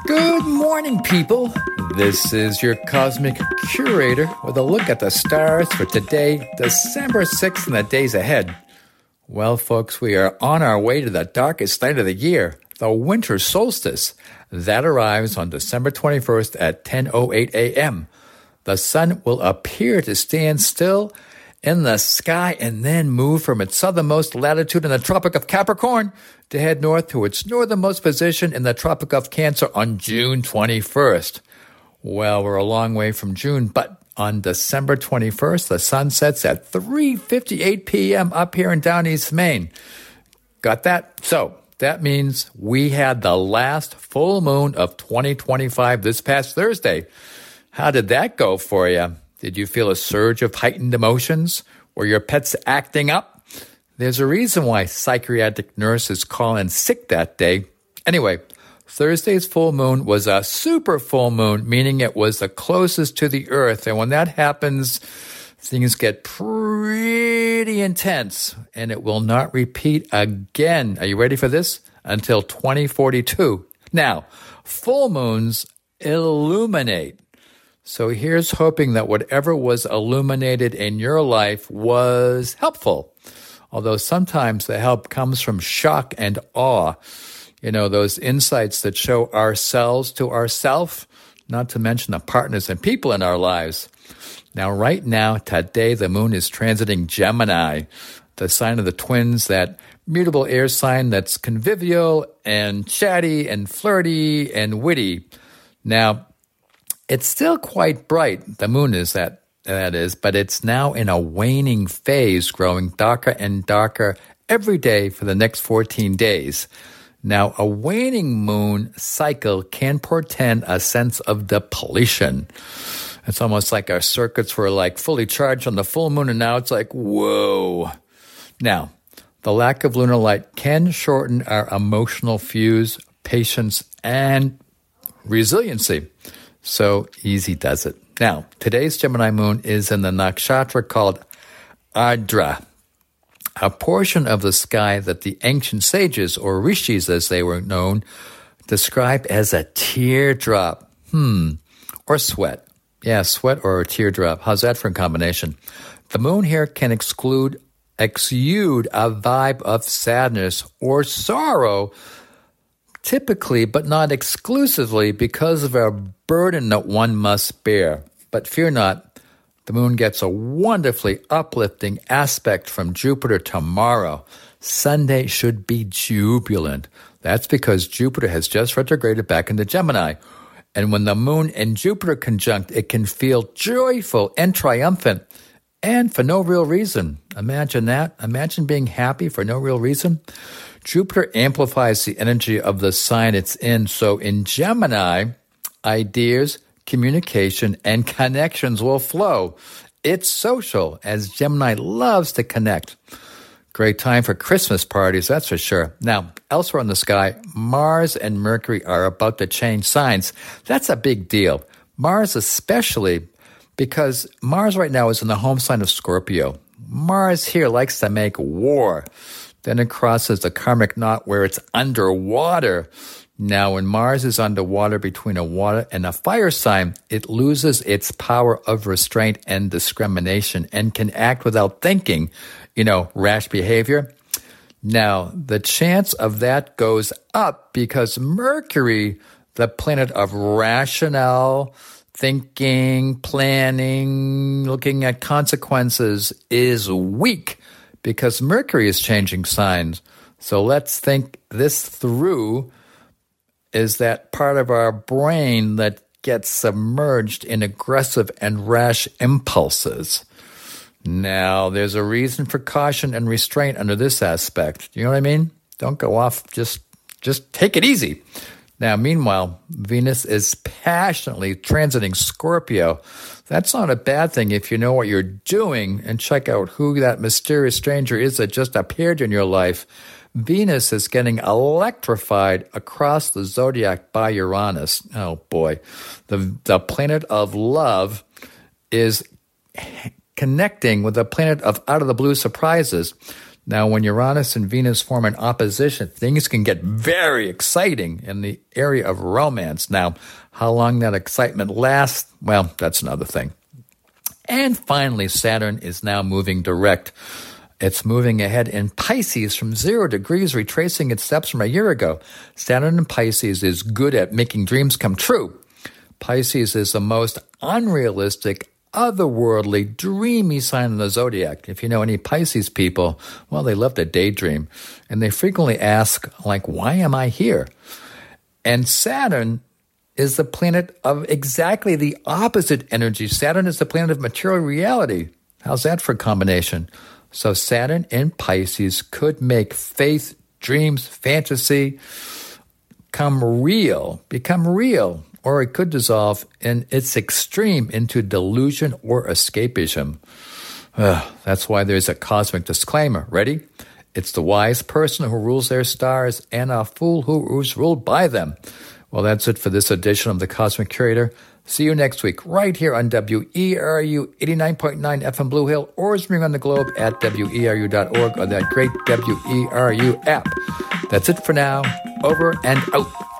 Good morning, people. This is your Cosmic Curator with a look at the stars for today, December 6th, and the days ahead. Well, folks, we are on our way to the darkest night of the year, the winter solstice. That arrives on December 21st at 10:08 a.m. The sun will appear to stand still in the sky and then move from its southernmost latitude in the Tropic of Capricorn to head north to its northernmost position in the Tropic of Cancer on June 21st. Well, we're a long way from June, but on December 21st, the sun sets at 3:58 p.m. up here in Down East Maine. Got that? So that means we had the last full moon of 2025 this past Thursday. How did that go for you? Did you feel a surge of heightened emotions? Were your pets acting up? There's a reason why psychiatric nurses call in sick that day. Anyway, Thursday's full moon was a super full moon, meaning it was the closest to the Earth. And when that happens, things get pretty intense, and it will not repeat again. Are you ready for this? Until 2042. Now, full moons illuminate. So here's hoping that whatever was illuminated in your life was helpful. Although sometimes the help comes from shock and awe. You know, those insights that show ourselves to ourselves, not to mention the partners and people in our lives. Now, right now, today, the moon is transiting Gemini, the sign of the twins, that mutable air sign that's convivial and chatty and flirty and witty. Now, it's still quite bright, the moon is that is, but it's now in a waning phase, growing darker and darker every day for the next 14 days. Now, a waning moon cycle can portend a sense of depletion. It's almost like our circuits were like fully charged on the full moon, and now it's like, whoa. Now, the lack of lunar light can shorten our emotional fuse, patience, and resiliency. So easy does it. Now, today's Gemini moon is in the nakshatra called Ardra, a portion of the sky that the ancient sages, or rishis as they were known, describe as a teardrop. Or sweat. Yeah, sweat or a teardrop. How's that for a combination? The moon here can exude a vibe of sadness or sorrow, typically, but not exclusively, because of a burden that one must bear. But fear not, the moon gets a wonderfully uplifting aspect from Jupiter tomorrow. Sunday should be jubilant. That's because Jupiter has just retrograded back into Gemini. And when the moon and Jupiter conjunct, it can feel joyful and triumphant, and for no real reason. Imagine that. Imagine being happy for no real reason. Jupiter amplifies the energy of the sign it's in. So in Gemini, ideas, communication, and connections will flow. It's social, as Gemini loves to connect. Great time for Christmas parties, that's for sure. Now, elsewhere in the sky, Mars and Mercury are about to change signs. That's a big deal. Mars especially, because Mars right now is in the home sign of Scorpio. Mars here likes to make war. Then it crosses the karmic knot where it's underwater. Now, when Mars is underwater between a water and a fire sign, it loses its power of restraint and discrimination and can act without thinking, rash behavior. Now, the chance of that goes up because Mercury, the planet of rationale, thinking, planning, looking at consequences, is weak because Mercury is changing signs. So let's think this through. Is that part of our brain that gets submerged in aggressive and rash impulses? Now, there's a reason for caution and restraint under this aspect. You know what I mean? Don't go off. Just take it easy. Now, meanwhile, Venus is passionately transiting Scorpio. That's not a bad thing if you know what you're doing and check out who that mysterious stranger is that just appeared in your life. Venus is getting electrified across the zodiac by Uranus. Oh, boy. The planet of love is connecting with the planet of out-of-the-blue surprises. Now, when Uranus and Venus form an opposition, things can get very exciting in the area of romance. Now, how long that excitement lasts, well, that's another thing. And finally, Saturn is now moving direct. It's moving ahead in Pisces from 0 degrees, retracing its steps from a year ago. Saturn in Pisces is good at making dreams come true. Pisces is the most unrealistic, otherworldly, dreamy sign of the zodiac. If you know any Pisces people, well, they love to daydream. And they frequently ask, like, why am I here? And Saturn is the planet of exactly the opposite energy. Saturn is the planet of material reality. How's that for a combination? So Saturn in Pisces could make faith, dreams, fantasy become real, or it could dissolve in its extreme into delusion or escapism. That's why there's a cosmic disclaimer. Ready? It's the wise person who rules their stars and a fool who is ruled by them. Well, that's it for this edition of The Cosmic Curator. See you next week right here on WERU 89.9 FM Blue Hill, or streaming on the globe at WERU.org or that great WERU app. That's it for now. Over and out.